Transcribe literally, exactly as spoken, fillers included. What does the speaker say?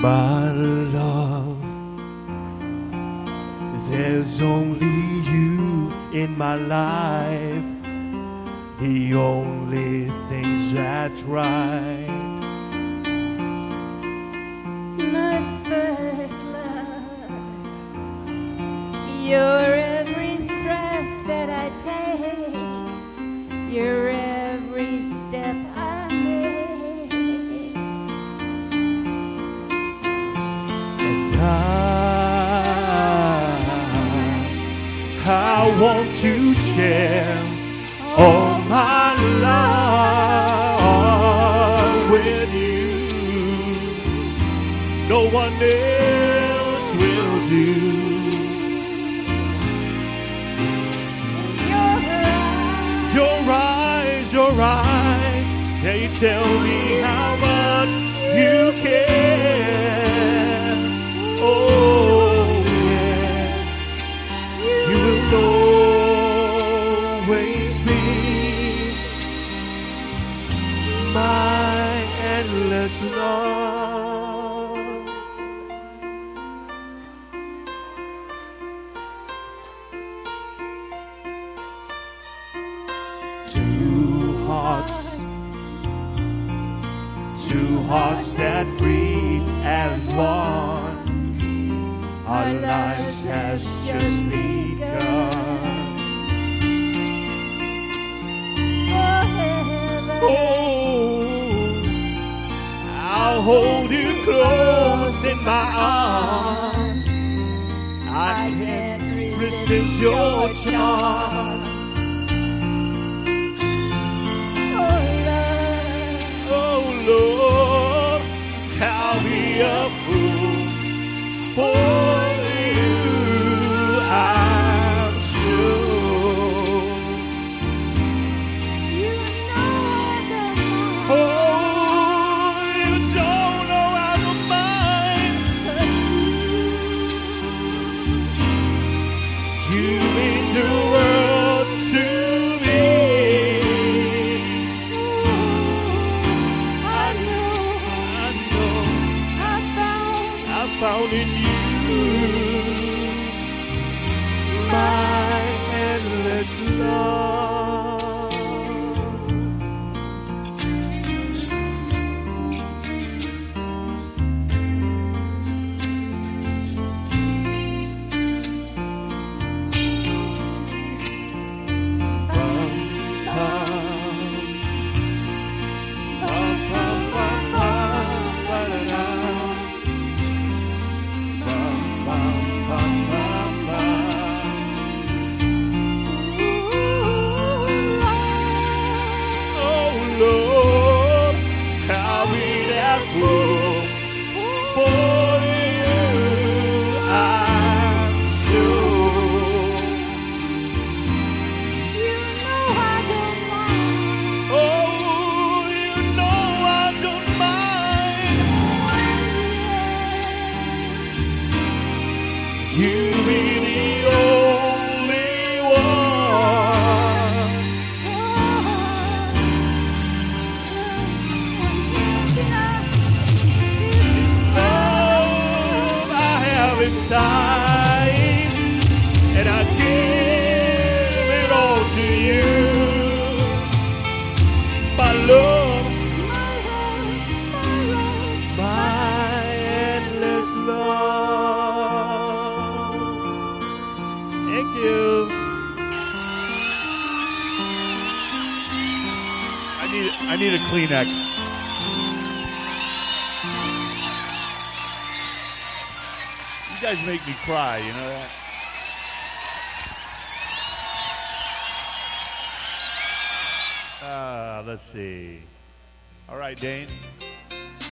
My love, there's only you in my life, the only things that's right. My first love, you're every breath that I take, you're every step I make. And I, I want to share all my love with you. No one else will do. Your eyes, your eyes, they tell me how much you care. Oh, yes, you will always be my endless love. Two hearts, two hearts that breathe as one. Our lives has just begun. Oh, I'll hold you close in my arms. I can't resist your charm. Oh Lord, I'll be a fool for you, I'm sure. You know I don't mind. Oh, you don't know I don't mind. You mean the world to me. I know, I know I found I found in you my endless love. Bum, bum, bum, bum, bum, ba-da-da. Bum, bum, bum, bum, bum. Oh Lord, I'll be that fool for you, I'm sure. you know I don't mind. Oh, you know I don't mind. You be the only one. Love I have inside, and I give it all to you. My love, my endless love. Thank you. I need I need a Kleenex. You guys make me cry, you know that? Uh, let's see. All right, Dane.